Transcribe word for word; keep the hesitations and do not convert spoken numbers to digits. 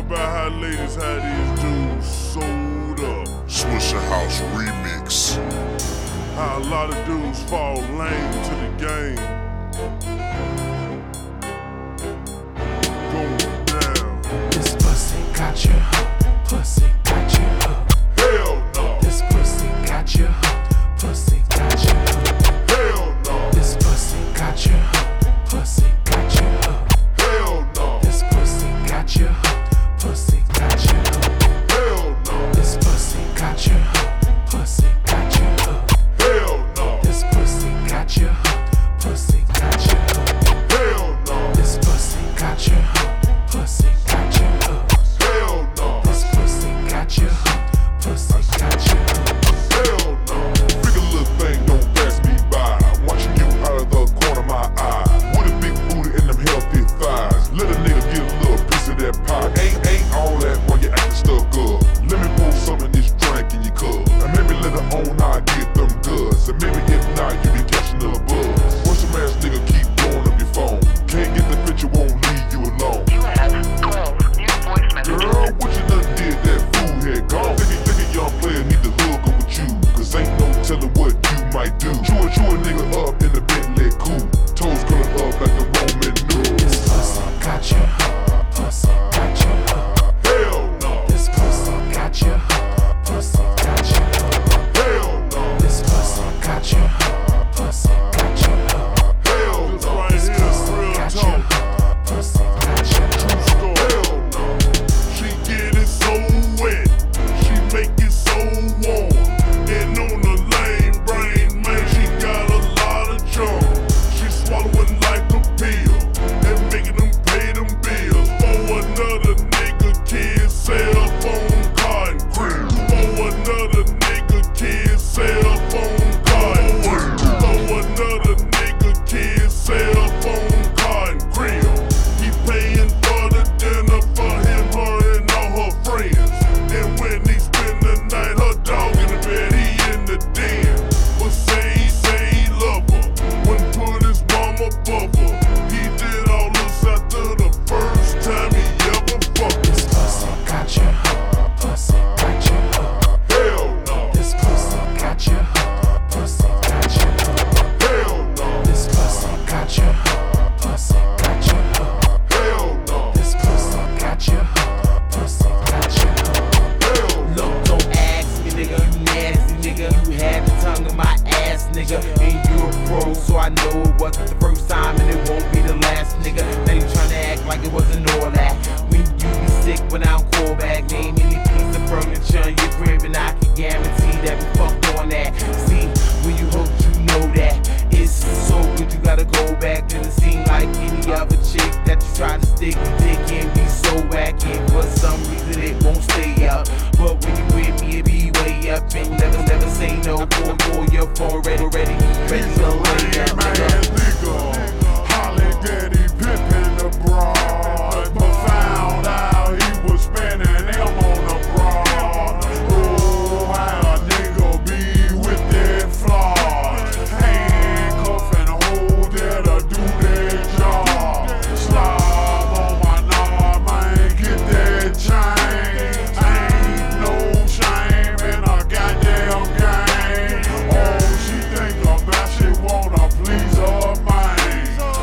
about how ladies had these dudes sold up. Swishahouse remix. How a lot of dudes fall lame to the game. Going down. This pussy got you hooked. Pussy got you hooked. Hell no. This pussy got you hooked. Pussy got you hooked. Hell no. This pussy got you hooked. Pussy got you hooked. Hell no. This pussy got you hooked. Pussy got you hooked. Hell no. This pussy got you hooked. Pussy got you hooked. Hell no. This pussy got you hooked. Pussy got you hooked. Hell no. This pussy got you hooked. Pussy got you hooked. Hell no. This pussy got you hooked. Pussy got you hooked. Hell no. Freak a little thing, don't pass me by. Watching you out of the corner of my eye. With a big booty and them healthy thighs. Let a nigga get a little piece of that pie. Ain't, ain't all that while you acting stuck up. Let me pour some of this drink in your cup. And maybe later on I get them goods. And maybe if not, you be catching a buzz. Once some ass nigga keep blowing up your phone. Can't get the picture, won't leave you alone. You have twelve new voice messages. Girl, what you done did, that fool head gone. Think, think a young player need to hook up with you. Cause ain't no telling what you might do. Chew a, chew a nigga up in the Bentley coupe. Toes curling up like the Roman numerals. This pussy got you hooked. Pussy got you hooked. Hell no. This pussy got you hooked. Pussy got you hooked. Hell no. This pussy got you hooked. Pussy got you hooked. Hell This no. pussy Real got you talk. hooked. Pussy got you hooked. Hell no. She get it so wet. She make it so warm. And on the lane brain, man, she got a lot of charm. She swallowing like a pill and making them pay them bills. For another nigga kid cell phone, car and crib. For another nigga kid cell phone, car and crib. For another nigga kid cell phone, car and crib. He paying for the dinner for him, her, and all her friends. And when he spend the night, her dog in the bed, he in the den. But say he say he love her, wouldn't put his mama above her. He did all this after the first time he ever fucked This her. pussy got you hooked. Pussy got you hooked. Hell no. This pussy got you hooked. Pussy got you hooked. Hell no. This pussy got you hooked. Pussy got you hooked. Hell no. This pussy got you hooked. Pussy got you hooked. Hell no. Look, don't ask me, nigga, you nasty, nigga. You had the tongue in my ass, nigga. And you a pro, so I know it wasn't the first time and it won't be the last, nigga. Now you tryna act like it wasn't all that. When you be sick when I don't call back, name any piece of furniture in your crib and I can guarantee that we fucked on that. See, when you hook, you know that. It's so good, you gotta go back to the scene like any other chick that you try to stick.